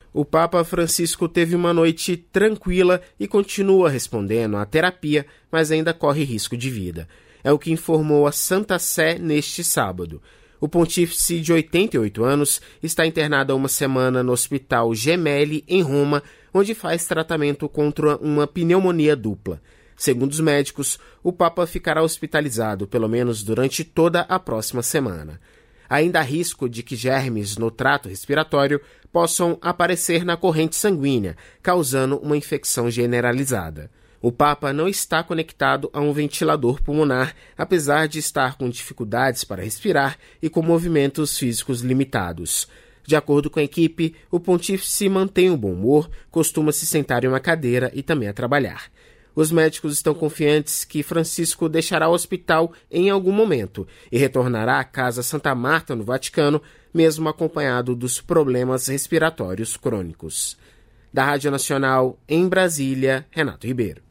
O Papa Francisco teve uma noite tranquila e continua respondendo à terapia, mas ainda corre risco de vida. É o que informou a Santa Sé neste sábado. O pontífice de 88 anos está internado há uma semana no Hospital Gemelli, em Roma, onde faz tratamento contra uma pneumonia dupla. Segundo os médicos, o Papa ficará hospitalizado pelo menos durante toda a próxima semana. Ainda há risco de que germes no trato respiratório possam aparecer na corrente sanguínea, causando uma infecção generalizada. O Papa não está conectado a um ventilador pulmonar, apesar de estar com dificuldades para respirar e com movimentos físicos limitados. De acordo com a equipe, o pontífice mantém o bom humor, costuma se sentar em uma cadeira e também a trabalhar. Os médicos estão confiantes que Francisco deixará o hospital em algum momento e retornará à Casa Santa Marta, no Vaticano, mesmo acompanhado dos problemas respiratórios crônicos. Da Rádio Nacional, em Brasília, Renato Ribeiro.